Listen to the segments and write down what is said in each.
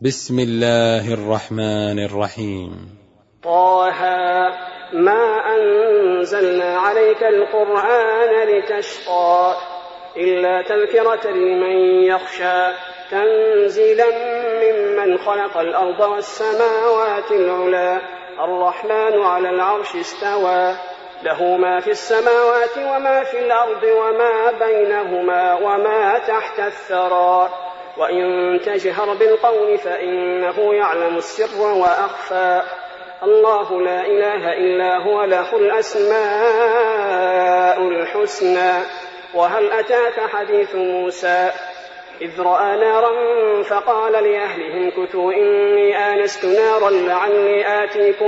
بسم الله الرحمن الرحيم. طه ما أنزلنا عليك القرآن لتشقى إلا تذكرة لمن يخشى تنزيلا ممن خلق الأرض والسماوات العلى الرحمن على العرش استوى له ما في السماوات وما في الأرض وما بينهما وما تحت الثرى وإن تجهر بالقول فإنه يعلم السر وأخفى الله لا إله إلا هو له الأسماء الحسنى وهل أتاك حديث موسى إذ رأى نارا فقال لأهلهم كثوا إني آنست نارا لعلي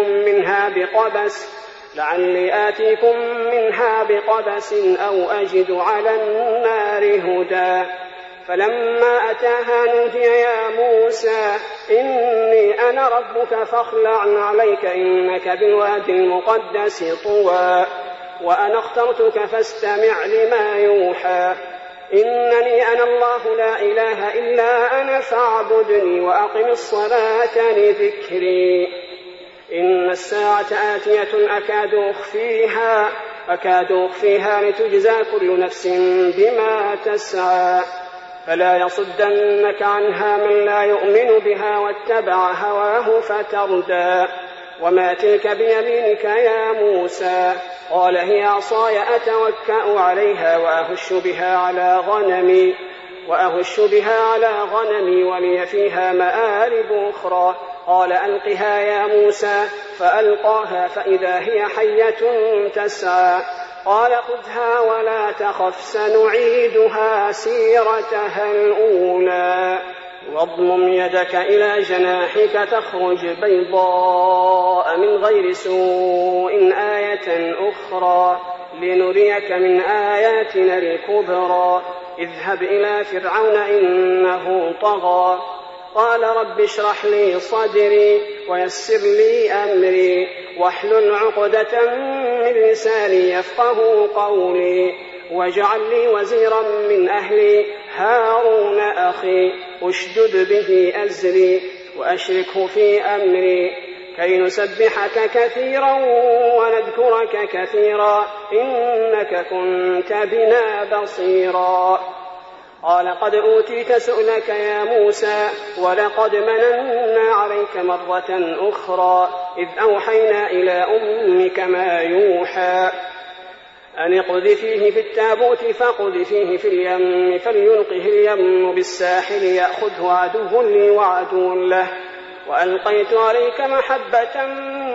آتيكم منها بقبس أو أجد على النار هدى فلما أتاها نودي يا موسى إني أنا ربك فاخلع عليك إنك بالوادي المقدس طوى وأنا اخترتك فاستمع لما يوحى إنني أنا الله لا إله إلا أنا فاعبدني وأقم الصلاة لذكري إن الساعة آتية أكاد أخفيها لتجزى كل نفس بما تسعى فلا يصدنك عنها من لا يؤمن بها واتبع هواه فتردى وما تلك بيمينك يا موسى قال هي عصاي أتوكأ عليها وأهش بها على غنمي ولي فيها مآرب أخرى قال ألقها يا موسى فألقاها فإذا هي حية تسعى قال خذها ولا تخف سنعيدها سيرتها الأولى واضمم يدك إلى جناحك تخرج بيضاء من غير سوء آية أخرى لنريك من آياتنا الكبرى اذهب إلى فرعون إنه طغى قال رب اشرح لي صدري ويسر لي أمري واحلل عقدة من لساني يفقه قولي واجعل لي وزيرا من أهلي هارون أخي اشدد به أزري وأشركه في أمري كي نسبحك كثيرا ونذكرك كثيرا إنك كنت بنا بصيرا قال قد أوتيت سؤلك يا موسى ولقد مننا عليك مرة أخرى إذ أوحينا إلى أمك ما يوحى أن اقذفيه في التابوت فاقذفيه في اليم فليلقه اليم بالساحل يأخذه عدو لي وعدو له وألقيت عليك محبة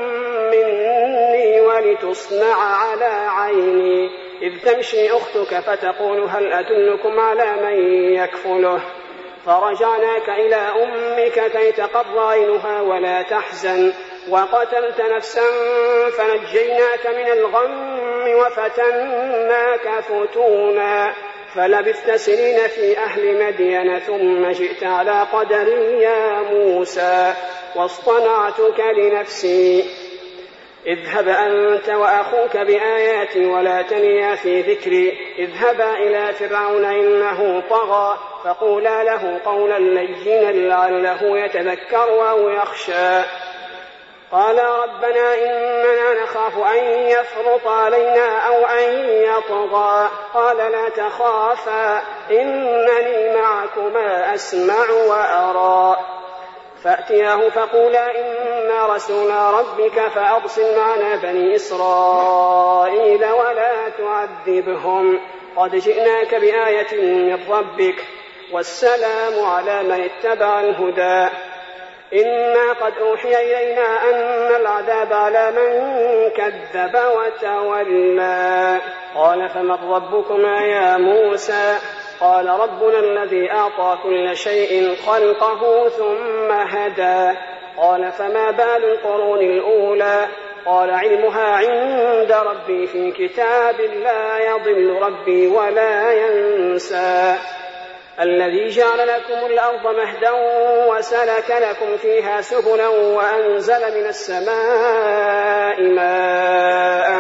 مني ولتصنع على عيني إذ تمشي أختك فتقول هل أدلكم على من يكفله فرجعناك إلى أمك كي تقر عينها ولا تحزن وقتلت نفسا فنجيناك من الغم وفتناك فتونا فلبثت سنين في أهل مدين ثم جئت على قدر يا موسى واصطنعتك لنفسي اذهب أنت وأخوك بآياتي ولا تنيا في ذكري اذهبا إلى فرعون إنه طغى فقولا له قولا لينا لعله يتذكر أو يخشى قال ربنا إننا نخاف أن يفرط علينا أو أن يطغى قال لا تخافا إنني معكما أسمع وأرى فأتياه فقولا إنا رسول ربك فأرسل معنا بني إسرائيل ولا تعذبهم قد جئناك بآية من ربك والسلام على من اتبع الهدى إنا قد أوحي إلينا أن العذاب على من كذب وتولى قال فمن ربكما يا موسى قال ربنا الذي أعطى كل شيء خلقه ثم هدى قال فما بال القرون الأولى قال علمها عند ربي في كتاب لا يضل ربي ولا ينسى الذي جعل لكم الأرض مهدا وسلك لكم فيها سبلا وأنزل من السماء ماء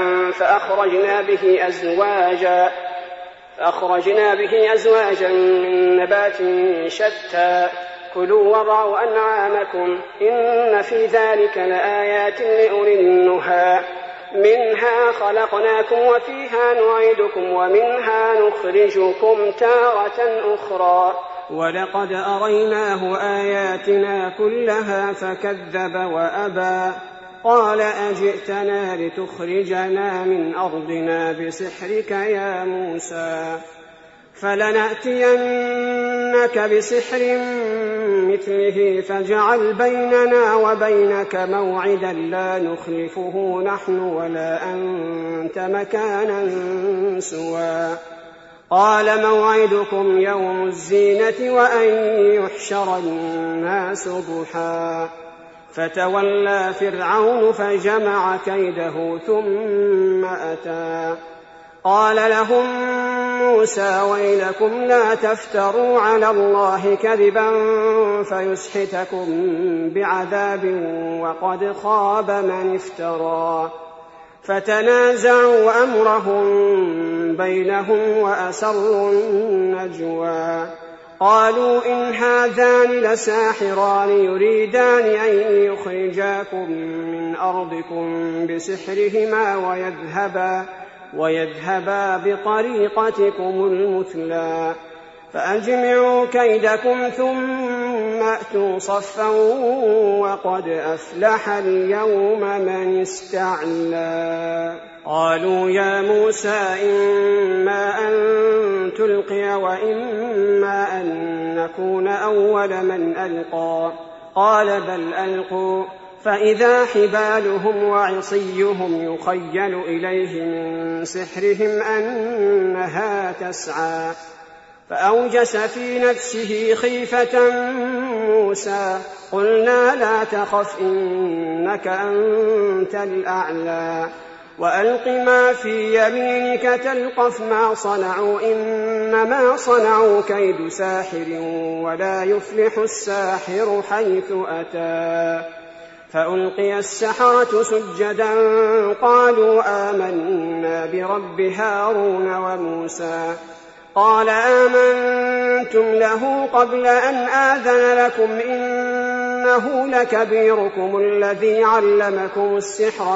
فأخرجنا به أزواجا من نبات شتى كلوا وارعوا أنعامكم إن في ذلك لآيات لأولي النهى منها خلقناكم وفيها نعيدكم ومنها نخرجكم تارة أخرى ولقد أريناه آياتنا كلها فكذب وأبى قال أجئتنا لتخرجنا من أرضنا بسحرك يا موسى فلنأتينك بسحر مثله فاجعل بيننا وبينك موعدا لا نخلفه نحن ولا أنت مكانا سوى قال موعدكم يوم الزينة وأن يحشر الناس ضحى فتولى فرعون فجمع كيده ثم أتى قال لهم موسى ويلكم لا تفتروا على الله كذبا فيسحتكم بعذاب وقد خاب من افترى فتنازعوا أمرهم بينهم وأسروا النجوى قالوا إن هذان لساحران يريدان أن يخرجاكم من أرضكم بسحرهما ويذهبا بطريقتكم المثلى فأجمعوا كيدكم ثم أتوا صفا وقد أفلح اليوم من استعلى قالوا يا موسى إما أن تلقي وإما أن نكون أول من ألقى قال بل ألقوا فإذا حبالهم وعصيهم يخيل إليه من سحرهم أنها تسعى فأوجس في نفسه خيفة موسى قلنا لا تخف إنك أنت الأعلى وألق ما في يمينك تلقف ما صنعوا إنما صنعوا كيد ساحر ولا يفلح الساحر حيث أتى فألقي السحرة سجدا قالوا آمنا برب هارون وموسى قال آمنتم له قبل أن آذن لكم إنه لكبيركم الذي علمكم السحر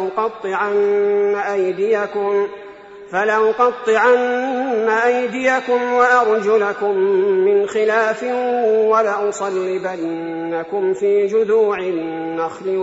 فلأقطعن أيديكم وأرجلكم من خلاف ولأصلبنكم في جذوع النخل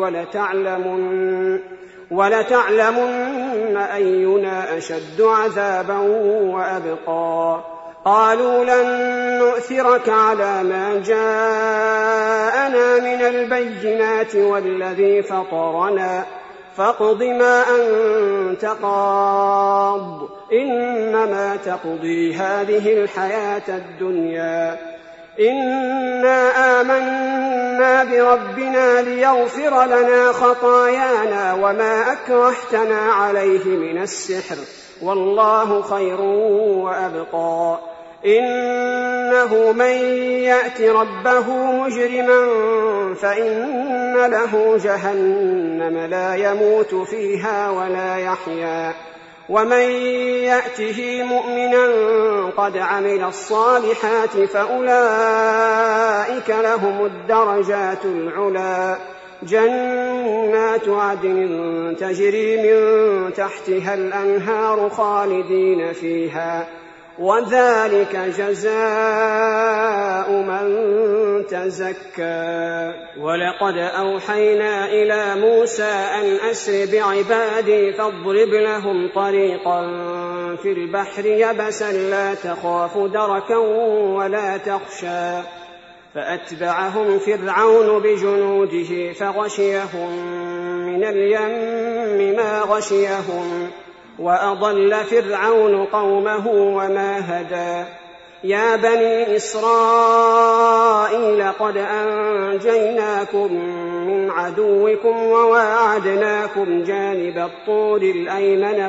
ولتعلمن أينا أشد عذابا وأبقى قالوا لن نؤثرك على ما جاءنا من البينات والذي فطرنا فاقض ما أنت قاض إنما تقضي هذه الحياة الدنيا إنا آمنا بربنا ليغفر لنا خطايانا وما أكرهتنا عليه من السحر والله خير وأبقى إنه من يأت ربه مجرما فإن له جهنم لا يموت فيها ولا يحيا ومن يأته مؤمنا قد عمل الصالحات فأولئك لهم الدرجات العلى جنات عدن تجري من تحتها الأنهار خالدين فيها وذلك جزاء من تزكى ولقد أوحينا إلى موسى أن أسر بعبادي فاضرب لهم طريقا في البحر يبسا لا تخاف دركا ولا تخشى فأتبعهم فرعون بجنوده فغشيهم من اليم ما غشيهم وأضل فرعون قومه وما هدى يا بني إسرائيل قد أنجيناكم من عدوكم وواعدناكم جانب الطور الأيمن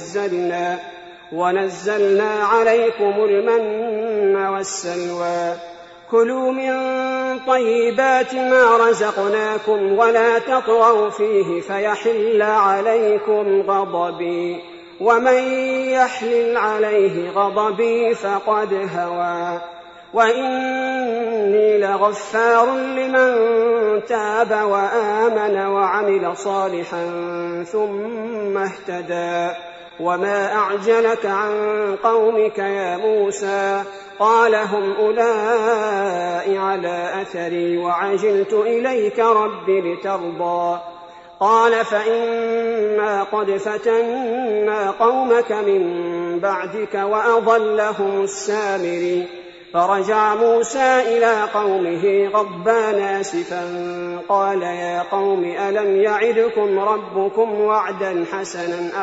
ونزلنا عليكم المن والسلوى كلوا من طيبات ما رزقناكم ولا تطغوا فيه فيحل عليكم غضبي ومن يحلل عليه غضبي فقد هوى وإني لغفار لمن تاب وآمن وعمل صالحا ثم اهتدى. وما أعجلك عن قومك يا موسى؟ قال هم أولئك على أثري وعجلت إليك رب لترضى. قال فإنا قد فتنا قومك من بعدك وأضلهم السامري. فرجع موسى إلى قومه غضبان آسفا قال يا قوم ألم يعدكم ربكم وعدا حسنا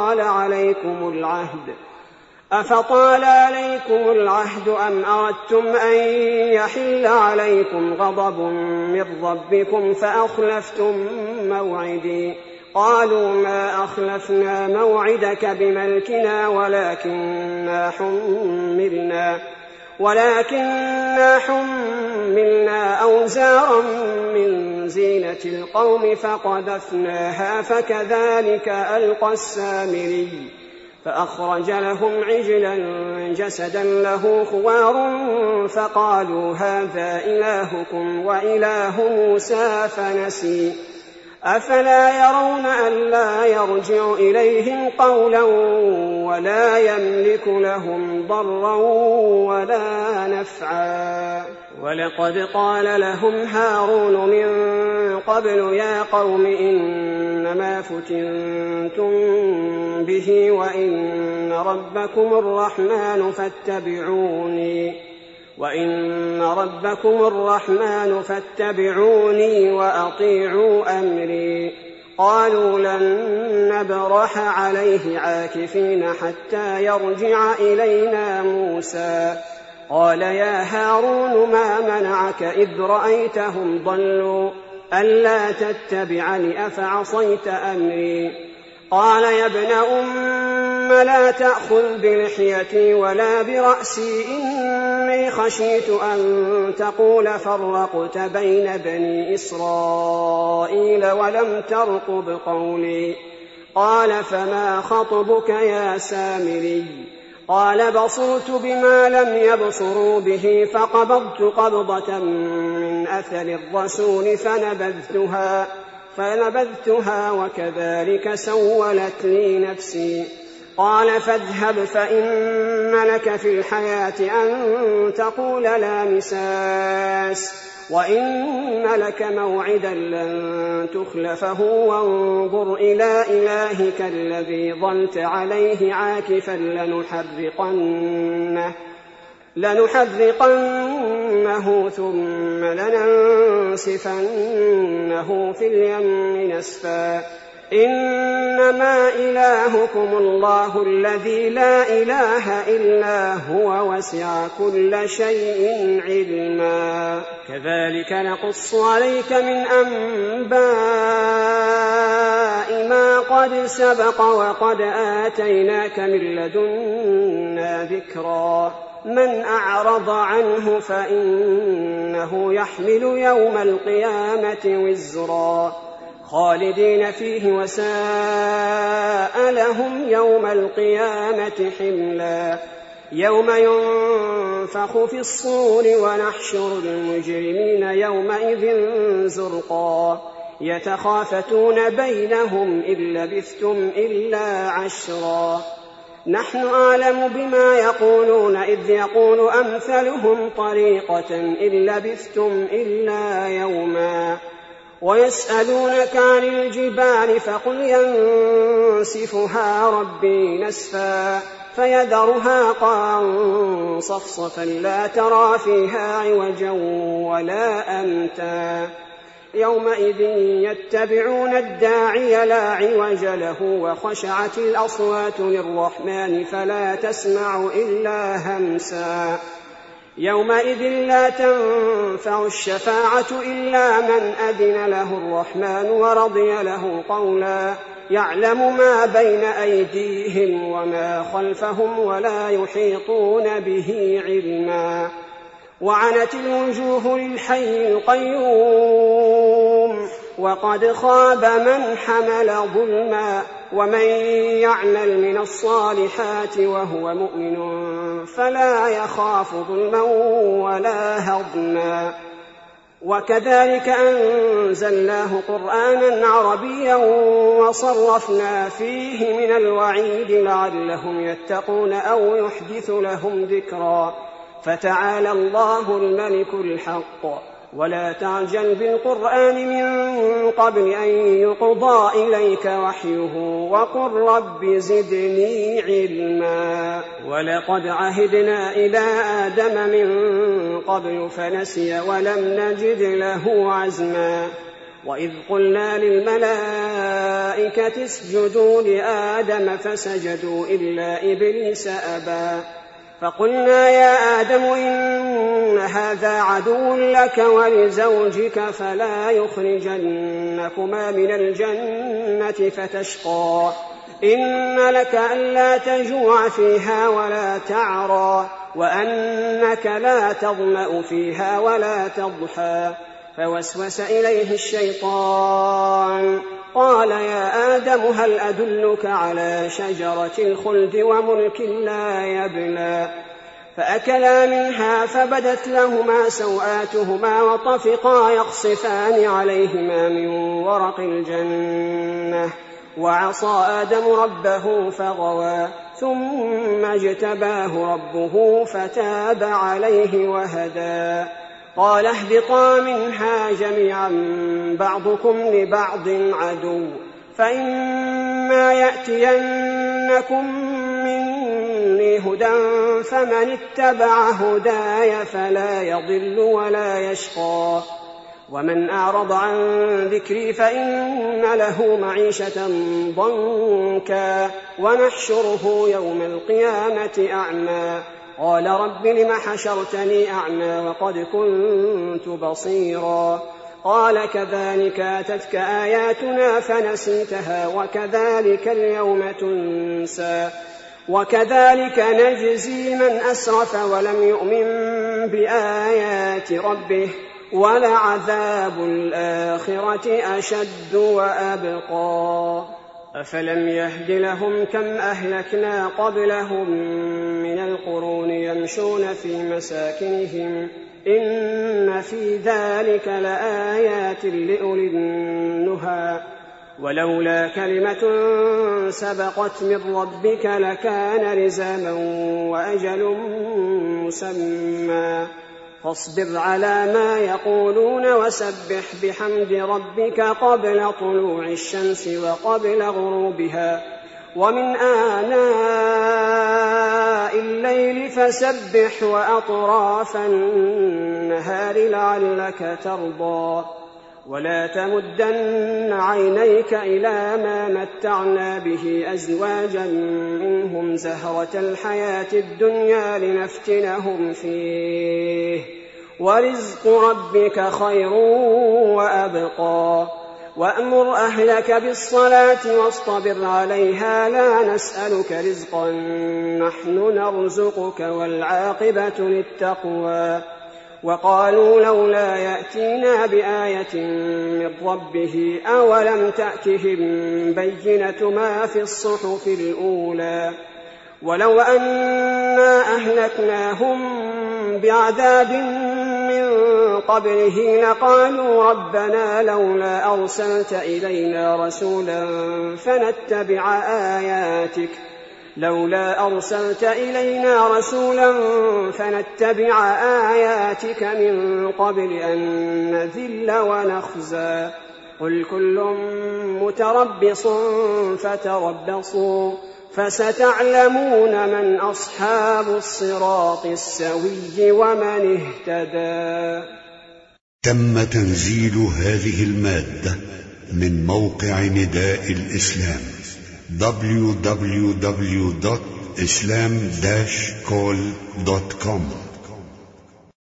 أفطال عليكم العهد أم أردتم أن يحل عليكم غضب من ربكم فأخلفتم موعدي؟ قالوا ما أخلفنا موعدك بملكنا ولكننا حملنا أوزارا من زينة القوم فقذفناها فكذلك ألقى السامري. فأخرج لهم عجلا جسدا له خوار فقالوا هذا إلهكم وإله موسى فنسي. أفلا يرون ألا يرجع إليهم قولا ولا يملك لهم ضرا ولا نفعا. ولقد قال لهم هارون من قبل يا قوم إنما فتنتم به وإن ربكم الرحمن فاتبعوني وأطيعوا أمري. قالوا لن نبرح عليه عاكفين حتى يرجع إلينا موسى. قال يا هارون ما منعك إذ رأيتهم ضلوا ألا تتبعني أفعصيت أمري؟ قال يا ابن أم لا تأخذ بلحيتي ولا برأسي إني خشيت أن تقول فرقت بين بني إسرائيل ولم ترقب قولي. قال فما خطبك يا سامري؟ قال بصرت بما لم يبصروا به فقبضت قبضة من أثر الرسول فنبذتها وكذلك سولت لي نفسي. قال فاذهب فإن لك في الحياة أن تقول لا مساس وإن لك موعدا لن تخلفه وانظر إلى إلهك الذي ظلت عليه عاكفا لنحرقنه ثم لننسفنه في اليم نسفا. إنما إلهكم الله الذي لا إله إلا هو وسع كل شيء علما. كذلك نقص عليك من أنباء ما قد سبق وقد آتيناك من لدنا ذكرا. من أعرض عنه فإنه يحمل يوم القيامة وزرا خالدين فيه وساء لهم يوم القيامة حملا. يوم ينفخ في الصور ونحشر المجرمين يومئذ زرقا يتخافتون بينهم إن لبثتم إلا عشرا. نحن أعلم بما يقولون إذ يقول أمثلهم طريقة إن لبثتم إلا يوما. ويسألونك عن الجبال فقل ينسفها ربي نسفا فيذرها قاعا صفصفا لا ترى فيها عوجا ولا أمتا. يومئذ يتبعون الداعي لا عوج له وخشعت الأصوات للرحمن فلا تسمع إلا همسا. يومئذ لا تنفع الشفاعة إلا من أذن له الرحمن ورضي له قولا. يعلم ما بين أيديهم وما خلفهم ولا يحيطون به علما. وعنت الوجوه للحي القيوم وقد خاب من حمل ظلما ومن يعمل من الصالحات وهو مؤمن فلا يخاف ظلما ولا هضما. وكذلك أنزلناه قرآنا عربيا وصرفنا فيه من الوعيد لعلهم يتقون أو يحدث لهم ذكرا. فتعالى الله الملك الحق ولا تعجل بالقرآن من قبل أن يقضى إليك وحيه وقل رب زدني علما. ولقد عهدنا إلى آدم من قبل فنسي ولم نجد له عزما. وإذ قلنا للملائكة اسجدوا لآدم فسجدوا إلا إبليس أبى. فقلنا يا آدم إن هذا عدو لك ولزوجك فلا يخرجنكما من الجنة فتشقى. إن لك ألا تجوع فيها ولا تعرى وأنك لا تظمأ فيها ولا تضحى. فوسوس إليه الشيطان قال يا آدم هل أدلك على شجرة الخلد وملك لا يبلى. فأكلا منها فبدت لهما سوآتهما وطفقا يخصفان عليهما من ورق الجنة. وعصى آدم ربه فغوى ثم اجتباه ربه فتاب عليه وهدى. قال اهبطا منها جميعا بعضكم لبعض عدو فإما يأتينكم مني هدى فمن اتبع هداي فلا يضل ولا يشقى. ومن أعرض عن ذكري فإن له معيشة ضنكا ونحشره يوم القيامة أعمى. قال رب لم حشرتني أعمى وقد كنت بصيرا. قال كذلك أتتك آياتنا فنسيتها وكذلك اليوم تنسى. وكذلك نجزي من أسرف ولم يؤمن بآيات ربه ولعذاب الآخرة أشد وأبقى. أفلم يهد لهم كم أهلكنا قبلهم من القرون يمشون في مساكنهم إن في ذلك لآيات لأولي النهى. ولولا كلمة سبقت من ربك لكان لزاما وأجل مسمى. فاصبر على ما يقولون وسبح بحمد ربك قبل طلوع الشمس وقبل غروبها ومن آناء الليل فسبح وأطراف النهار لعلك ترضى. ولا تمدن عينيك إلى ما متعنا به أزواجا منهم زهرة الحياة الدنيا لنفتنهم فيه ورزق ربك خير وأبقى. وأمر أهلك بالصلاة واصطبر عليها لا نسألك رزقا نحن نرزقك والعاقبة للتقوى. وقالوا لولا يأتينا بآية من ربه أولم تأتهم بينة ما في الصحف الأولى. ولو أنا أهلكناهم بعذاب من قبله لقالوا ربنا لولا أرسلت إلينا رسولا فنتبع آياتك من قبل أن نذل ونخزى. قل كل متربص فتربصوا فستعلمون من أصحاب الصراط السوي ومن اهتدى. تم تنزيل هذه المادة من موقع نداء الإسلام www.islam-call.com